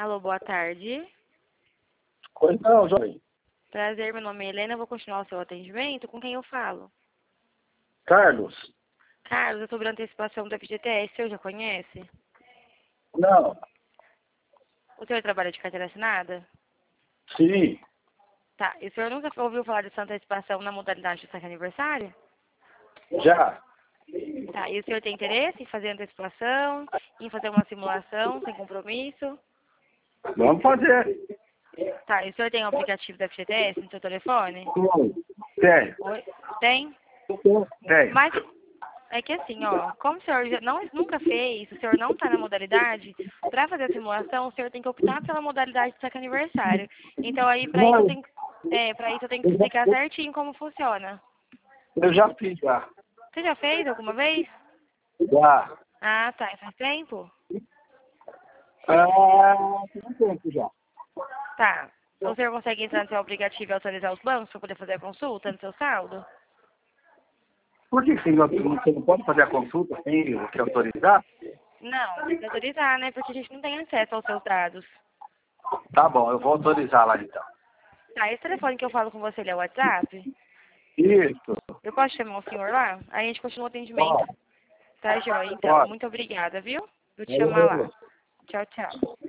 Alô, boa tarde. Pois não, jovem. Prazer, meu nome é Helena, eu vou continuar o seu atendimento. Com quem eu falo? Carlos? Carlos, eu estou sobre a antecipação do FGTS, o senhor já conhece? Não. O senhor trabalha de carteira assinada? Sim. Tá, e o senhor nunca ouviu falar dessa antecipação na modalidade do saque aniversário? Já. Tá, e o senhor tem interesse em fazer a antecipação, em fazer uma simulação sem compromisso? Vamos fazer. Tá, e o senhor tem o aplicativo do FGTS no seu telefone? Tem. Oi? Tem? Tem. Mas é que assim, ó, como o senhor nunca fez, o senhor não está na modalidade, para fazer a simulação, o senhor tem que optar pela modalidade de saque aniversário. Então aí para isso eu tenho que explicar certinho como funciona. Eu já fiz já. Você já fez alguma vez? Já. Ah, tá. E faz tempo? Tem um tempo já. Tá. O senhor consegue entrar no seu aplicativo e autorizar os bancos para poder fazer a consulta no seu saldo? Por que você não pode fazer a consulta sem você autorizar? Não, tem que autorizar, né? Porque a gente não tem acesso aos seus dados. Tá bom, eu vou autorizar lá então. Tá, esse telefone que eu falo com você, ele é o WhatsApp? Isso. Eu posso chamar o senhor lá? Aí a gente continua o atendimento. Pode. Tá, joia. Então, Pode. muito obrigada, viu? Vou te chamar lá. Tchau, tchau.